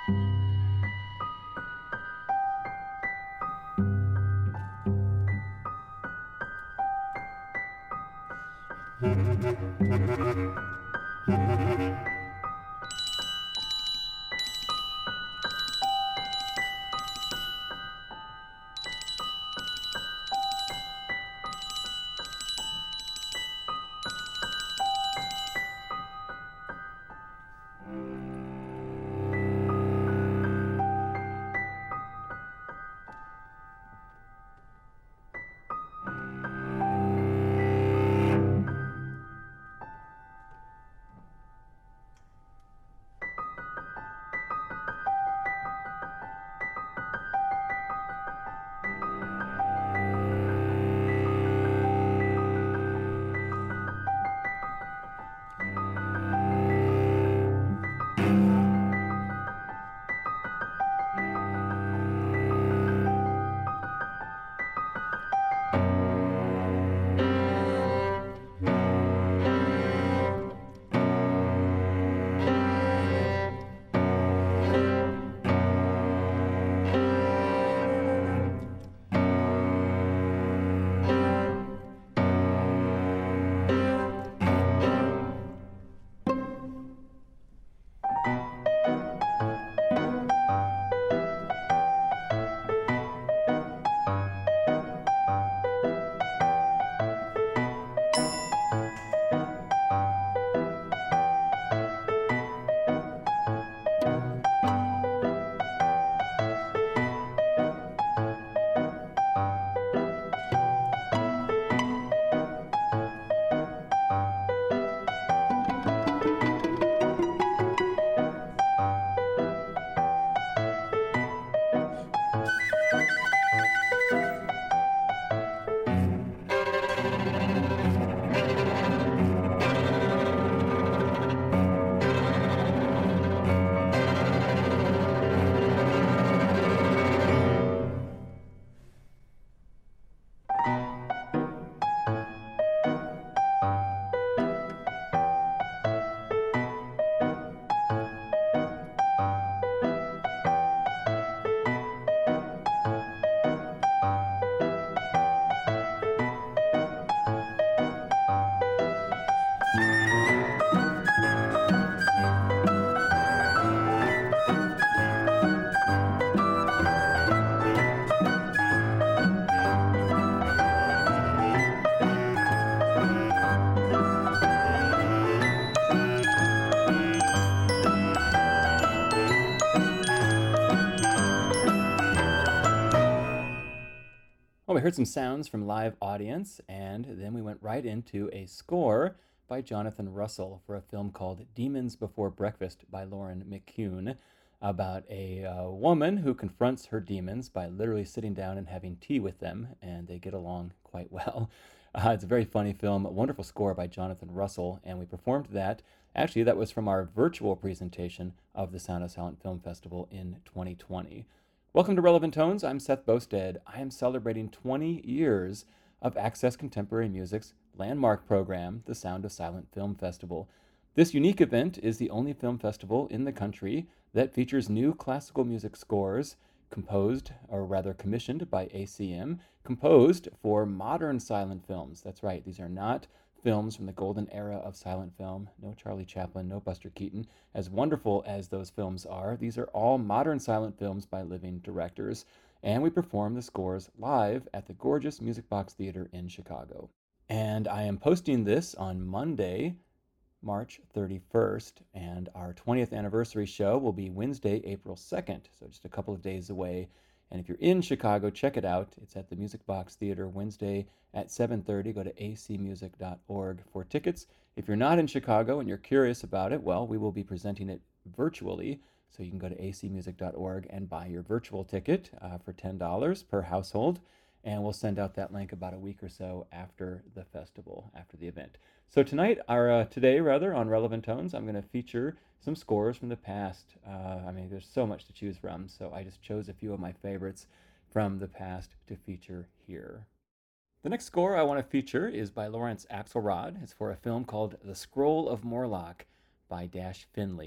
Well, we heard some sounds from live audience, and then we went right into a score by Jonathan Russell for a film called Demons Before Breakfast by Lauren McCune, about a woman who confronts her demons by literally sitting down and having tea with them, and they get along quite well. It's a very funny film, a wonderful score by Jonathan Russell, and we performed that. Actually, that was from our virtual presentation of the Sound of Silent Film Festival in 2020. Welcome to Relevant Tones. I'm Seth Bosted. I am celebrating 20 years of Access Contemporary Music's landmark program, the Sound of Silent Film Festival. This unique event is the only film festival in the country that features new classical music scores composed, or rather commissioned by ACM, composed for modern silent films. That's right, these are not films from the golden era of silent film. No Charlie Chaplin, no Buster Keaton. As wonderful as those films are, these are all modern silent films by living directors. And we perform the scores live at the gorgeous Music Box Theater in Chicago. And I am posting this on Monday, March 31st, and our 20th anniversary show will be Wednesday, April 2nd, so just a couple of days away. And if you're in Chicago, check it out. It's at the Music Box Theater Wednesday at 7:30. Go to acmusic.org for tickets. If you're not in Chicago and you're curious about it, well, we will be presenting it virtually. So you can go to acmusic.org and buy your virtual ticket for $10 per household. And we'll send out that link about a week or so after the festival, after the event. So today on Relevant Tones, I'm going to feature some scores from the past. There's so much to choose from, so I just chose a few of my favorites from the past to feature here. The next score I want to feature is by Lawrence Axelrod. It's for a film called The Scroll of Morlock by Dash Finley,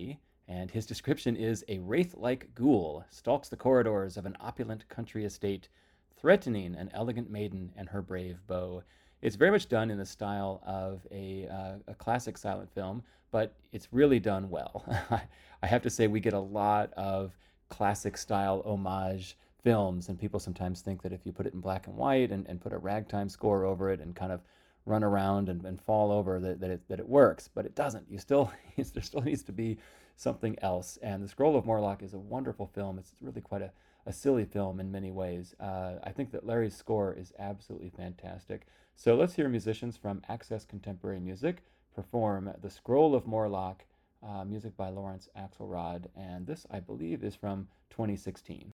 And his description is a wraith-like ghoul stalks the corridors of an opulent country estate, threatening an elegant maiden and her brave beau. It's very much done in the style of a classic silent film, but it's really done well. I have to say, we get a lot of classic style homage films, and people sometimes think that if you put it in black and white and put a ragtime score over it and kind of run around and fall over that it works, but it doesn't. You still there still needs to be something else. And The Scroll of Morlock is a wonderful film. It's really quite a silly film in many ways. I think that Larry's score is absolutely fantastic. So let's hear musicians from Access Contemporary Music perform The Scroll of Morlock, music by Lawrence Axelrod, and this, I believe, is from 2016.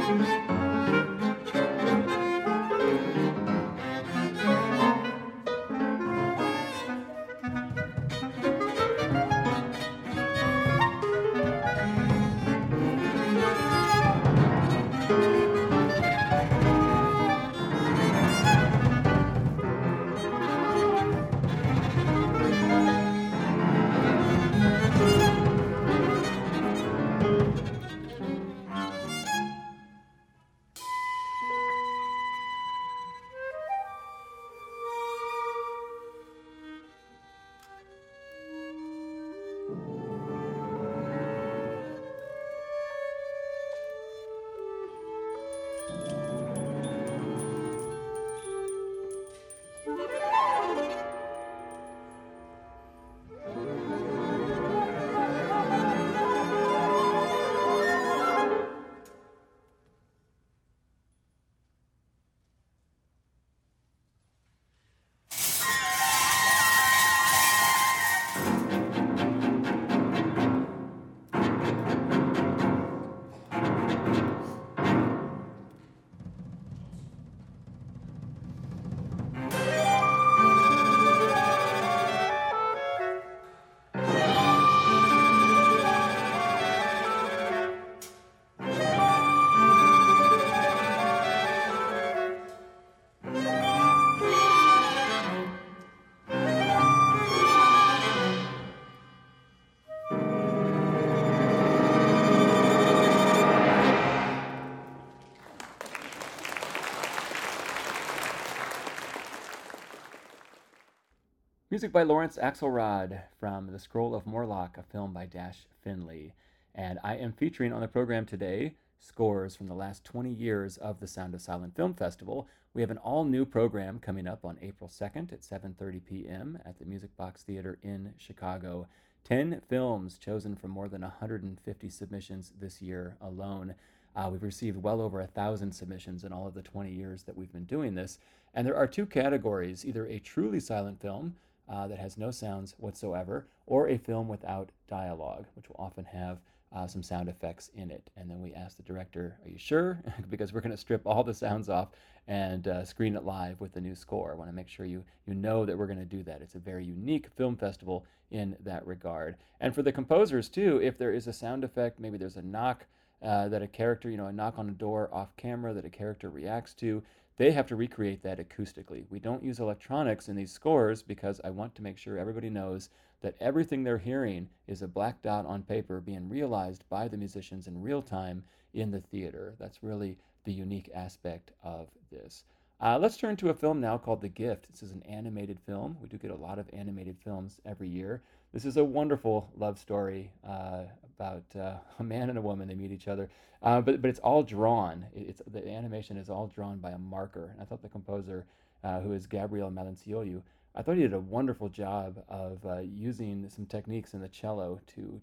Music by Lawrence Axelrod from The Scroll of Morlock, a film by Dash Finley. And I am featuring on the program today scores from the last 20 years of the Sound of Silent Film Festival. We have an all-new program coming up on April 2nd at 7:30 p.m. at the Music Box Theater in Chicago. 10 films chosen from more than 150 submissions this year alone. We've received well over 1,000 submissions in all of the 20 years that we've been doing this. And there are two categories, either a truly silent film that has no sounds whatsoever, or a film without dialogue, which will often have some sound effects in it. And then we ask the director, are you sure? Because we're going to strip all the sounds off and screen it live with the new score. I want to make sure you know that we're going to do that. It's a very unique film festival in that regard. And for the composers too, if there is a sound effect, maybe there's a knock that a character, a knock on a door off camera that a character reacts to, they have to recreate that acoustically. We don't use electronics in these scores because I want to make sure everybody knows that everything they're hearing is a black dot on paper being realized by the musicians in real time in the theater. That's really the unique aspect of this. Let's turn to a film now called The Gift. This is an animated film. We do get a lot of animated films every year. This is a wonderful love story about a man and a woman. They meet each other, but it's all drawn. The animation is all drawn by a marker. And I thought the composer, who is Gabriel Malenciollo, I thought he did a wonderful job of using some techniques in the cello to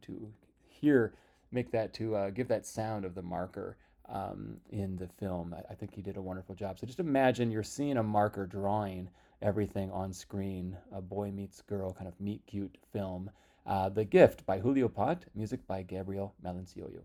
give that sound of the marker in the film. I think he did a wonderful job. So just imagine you're seeing a marker drawing everything on screen, a boy meets girl kind of meet cute film. The Gift by Julio Pot, music by Gabriel Malenciollo.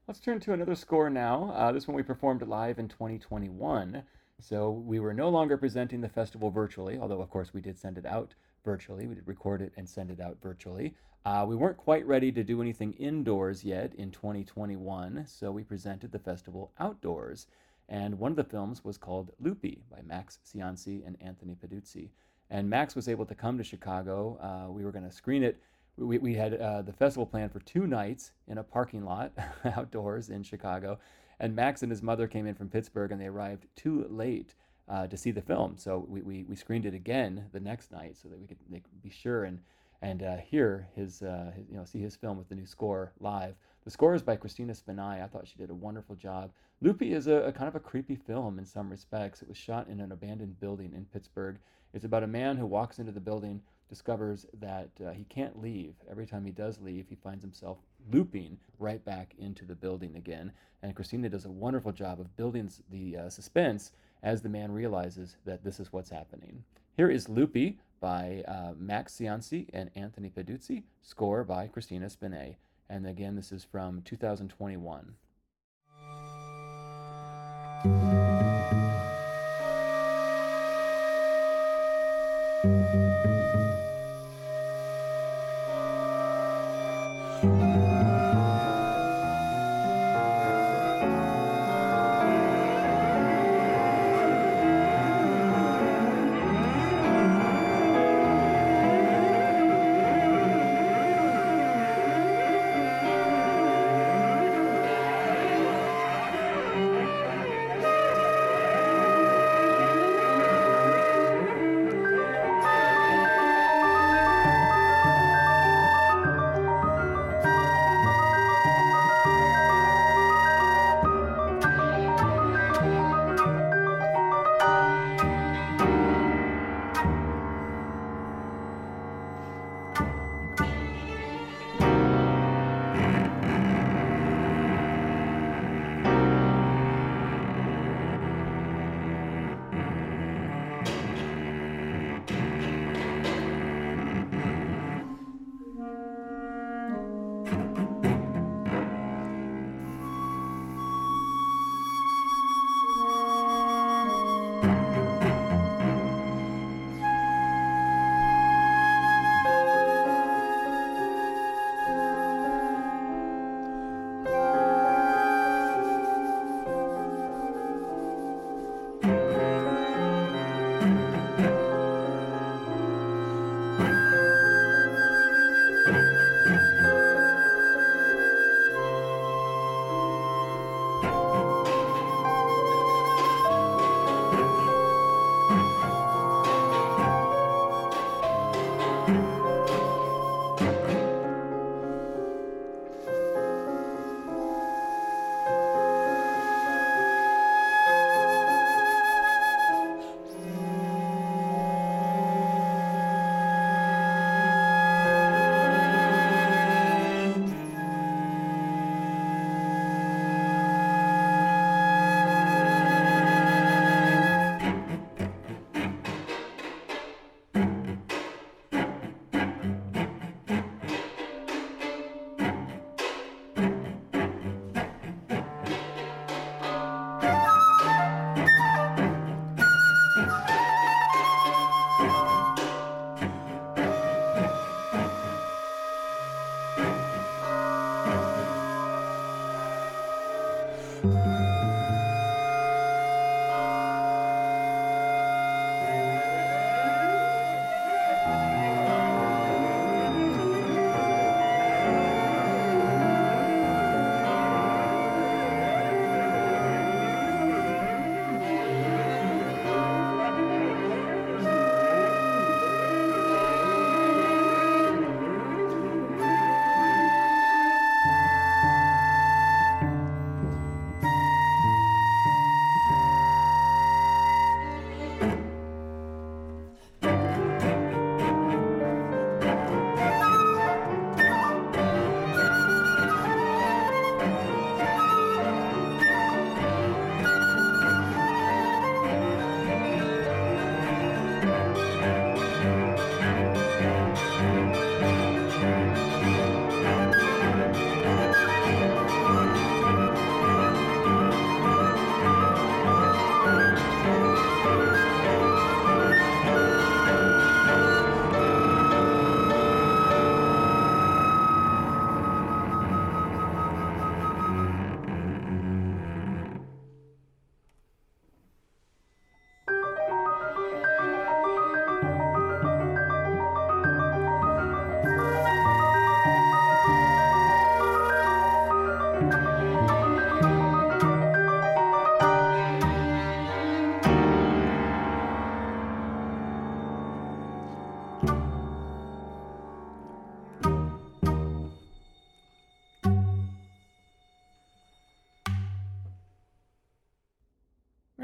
Let's turn to another score now. This one we performed live in 2021. So we were no longer presenting the festival virtually, although of course we did send it out virtually. We did record it and send it out virtually. We weren't quite ready to do anything indoors yet in 2021, so we presented the festival outdoors. And one of the films was called Lupi by Max Cianci and Anthony Peduzzi. And Max was able to come to Chicago. We were going to screen it. We had the festival planned for 2 nights in a parking lot outdoors in Chicago. And Max and his mother came in from Pittsburgh and they arrived too late to see the film. So we screened it again the next night so that they could be sure and hear his see his film with the new score live. The score is by Christina Spinai. I thought she did a wonderful job. Lupi is a kind of a creepy film in some respects. It was shot in an abandoned building in Pittsburgh. It's about a man who walks into the building, discovers that he can't leave. Every time he does leave, he finds himself looping right back into the building again. And Christina does a wonderful job of building the suspense as the man realizes that this is what's happening. Here is Lupi by Max Cianci and Anthony Peduzzi, score by Christina Spinai. And again, this is from 2021.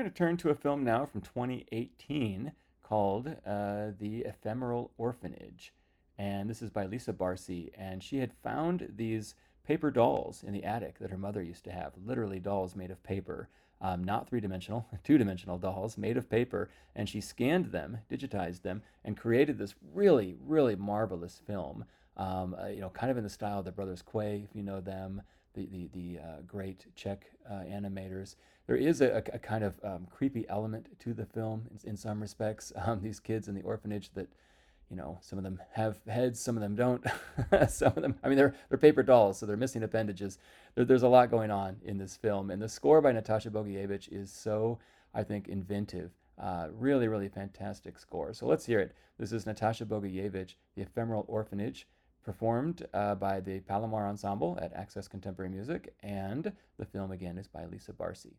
going to turn to a film now from 2018 called The Ephemeral Orphanage. And this is by Lisa Barcy. And she had found these paper dolls in the attic that her mother used to have, literally dolls made of paper. Not three-dimensional, two-dimensional dolls made of paper, and she scanned them, digitized them, and created this really, really marvelous film. Kind of in the style of the Brothers Quay, if you know them, the great Czech animators. There is a kind of creepy element to the film in some respects. These kids in the orphanage that, some of them have heads, some of them don't. Some of them, I mean, they're paper dolls, so they're missing appendages. There's a lot going on in this film, and the score by Natasha Bogievich is so, I think, inventive. Really, really fantastic score. So let's hear it. This is Natasha Bogievich, The Ephemeral Orphanage, performed by the Palomar Ensemble at Access Contemporary Music, and the film again is by Lisa Barcy.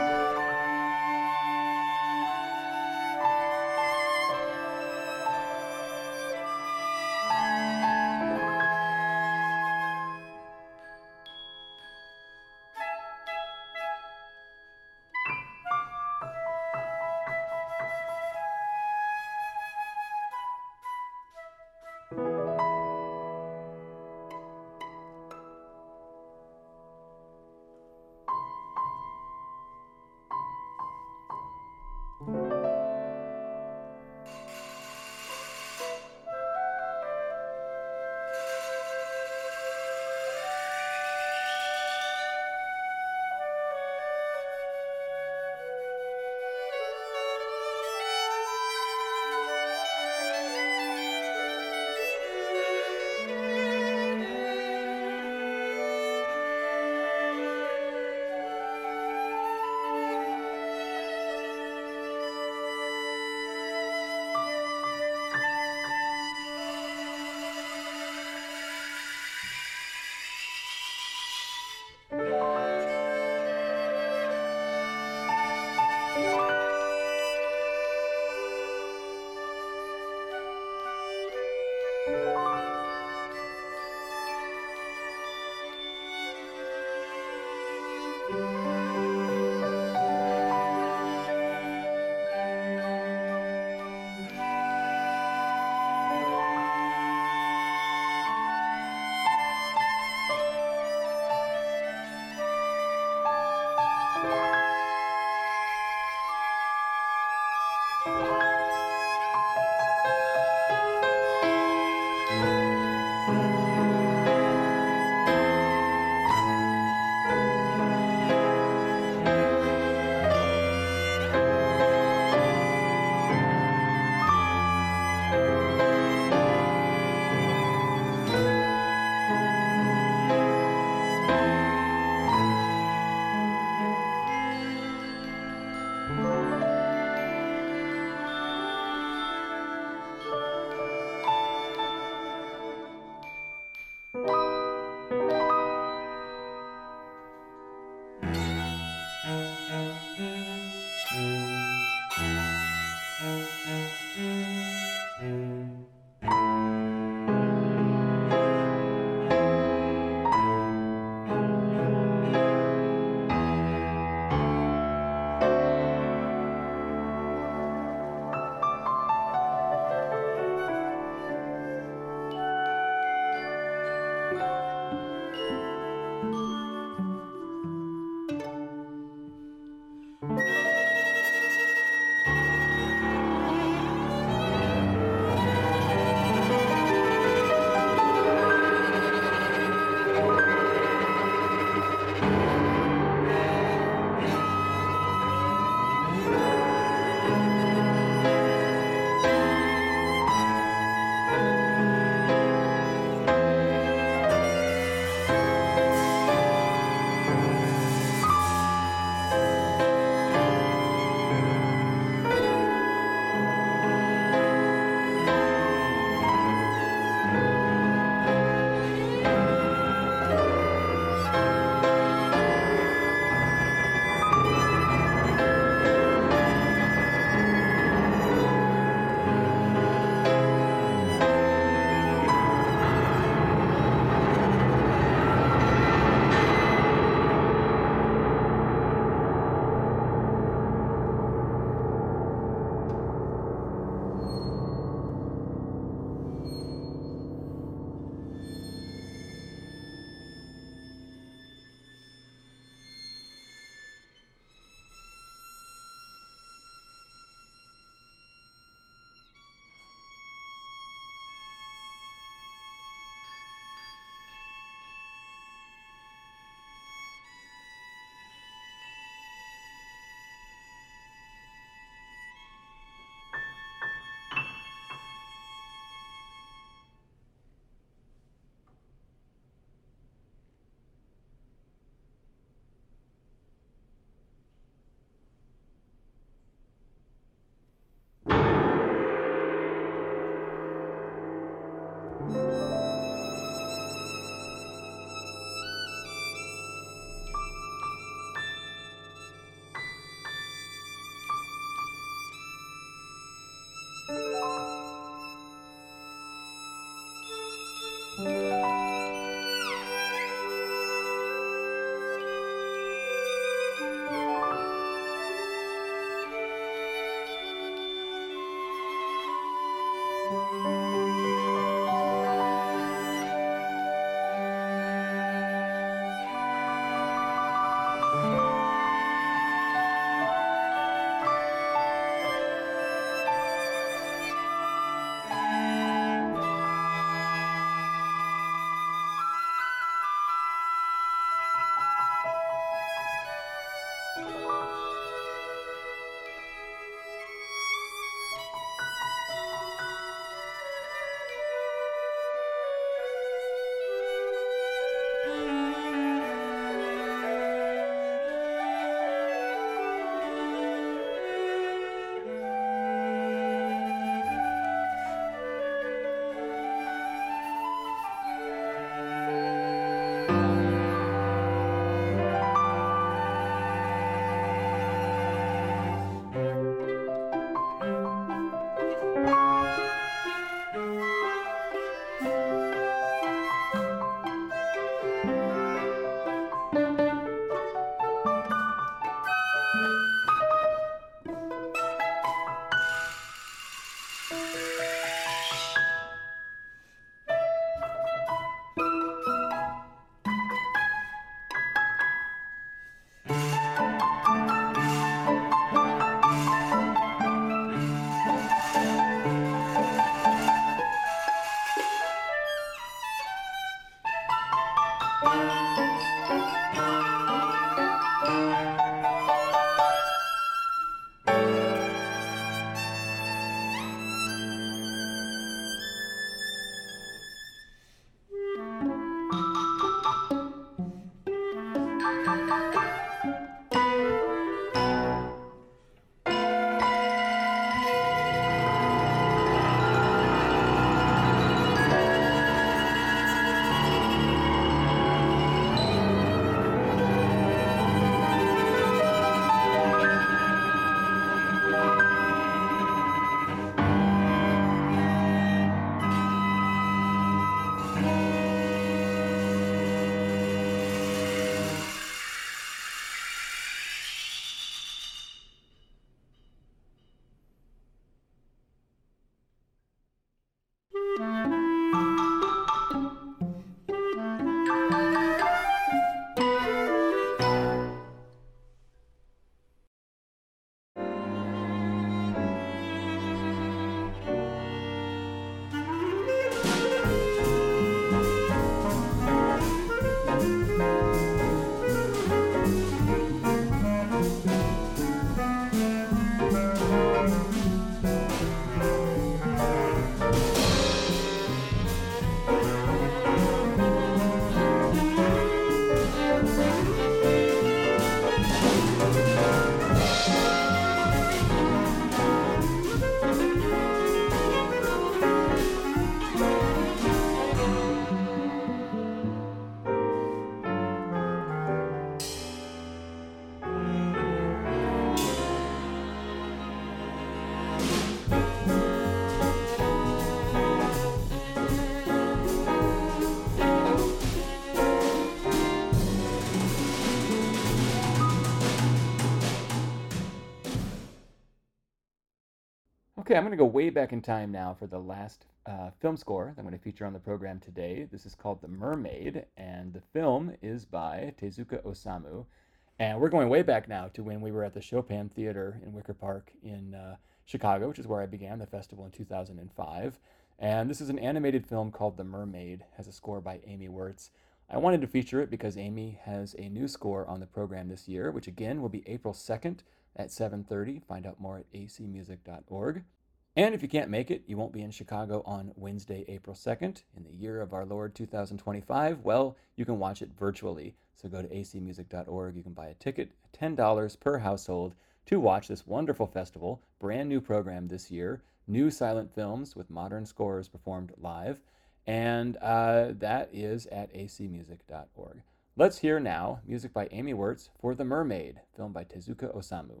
Okay, I'm going to go way back in time now for the last film score that I'm going to feature on the program today. This is called The Mermaid, and the film is by Tezuka Osamu. And we're going way back now to when we were at the Chopin Theater in Wicker Park in Chicago, which is where I began the festival in 2005. And this is an animated film called The Mermaid, has a score by Amy Wirtz. I wanted to feature it because Amy has a new score on the program this year, which again will be April 2nd at 7:30. Find out more at acmusic.org. And if you can't make it, you won't be in Chicago on Wednesday, April 2nd, in the year of our Lord 2025. Well, you can watch it virtually. So go to acmusic.org. You can buy a ticket, $10 per household, to watch this wonderful festival. Brand new program this year. New silent films with modern scores performed live. And that is at acmusic.org. Let's hear now music by Amy Wirtz for The Mermaid, filmed by Tezuka Osamu.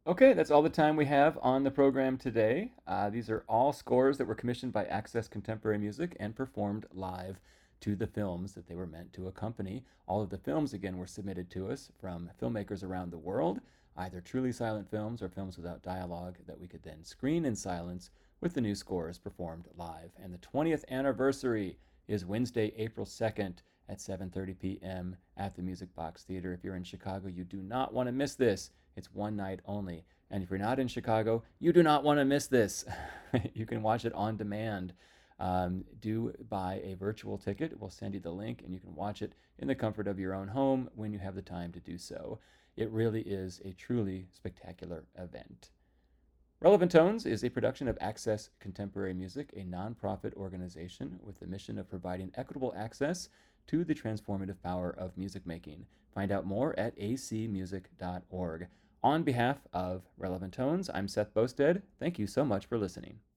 Okay, that's all the time we have on the program today. These are all scores that were commissioned by Access Contemporary Music and performed live to the films that they were meant to accompany. All of the films, again, were submitted to us from filmmakers around the world, either truly silent films or films without dialogue that we could then screen in silence with the new scores performed live. And the 20th anniversary is Wednesday, April 2nd at 7:30 p.m. at the Music Box Theater. If you're in Chicago, you do not want to miss this. It's one night only. And if you're not in Chicago, you do not want to miss this. You can watch it on demand. Do buy a virtual ticket. We'll send you the link and you can watch it in the comfort of your own home when you have the time to do so. It really is a truly spectacular event. Relevant Tones is a production of Access Contemporary Music, a nonprofit organization with the mission of providing equitable access to the transformative power of music making. Find out more at acmusic.org. On behalf of Relevant Tones, I'm Seth Bosted. Thank you so much for listening.